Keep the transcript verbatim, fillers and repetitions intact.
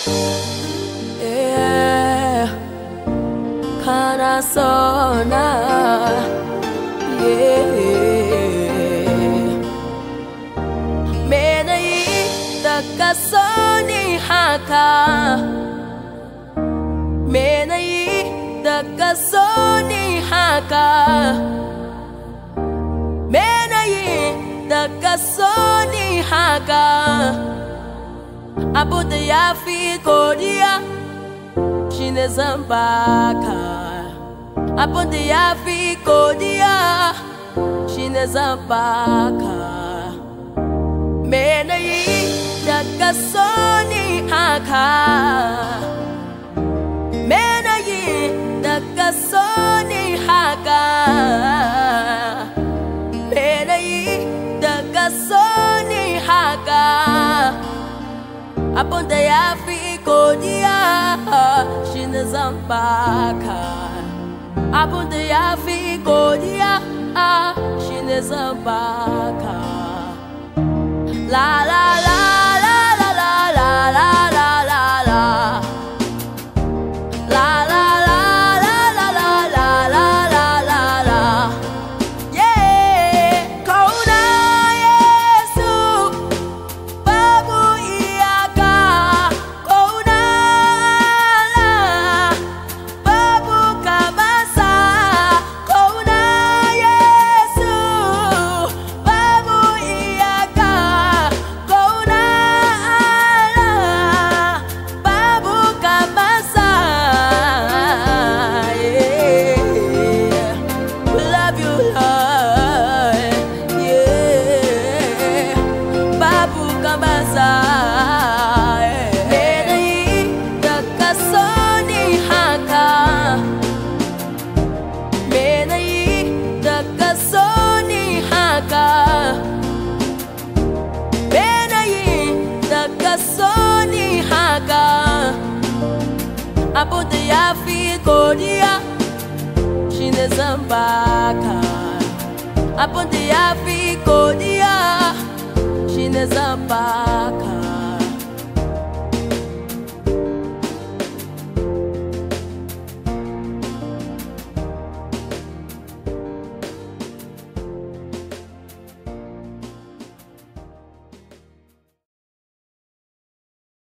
Yeah, kana sona. Yeah, menai takasoni haka. Menai takasoni haka. Menai takasoni haka. Abuda yafi kodia shine zambaka. Abuda yafi kodia shine zambaka. Menai takasoni haka. Menai takasoni haka. Menai takasoni haka. Aponta yafi kodia shine zambaka. Aponta yafi kodia shine zambaka. La la la la la la la la la la la. La la la la la la la la la la la. Yeah, Kona Yesu babu iyaka. Kona la babu kabasa. Kona Yesu babu iyaka. Kona la babu kabasa. Yeah, we love you, Lord. Yeah, babu kabasa. Menai takasoni haka. Menai takasoni haka. Menai takasoni haka. Abuda yafi kodia shine zambaka. Abuda yafi kodia shine zambaka.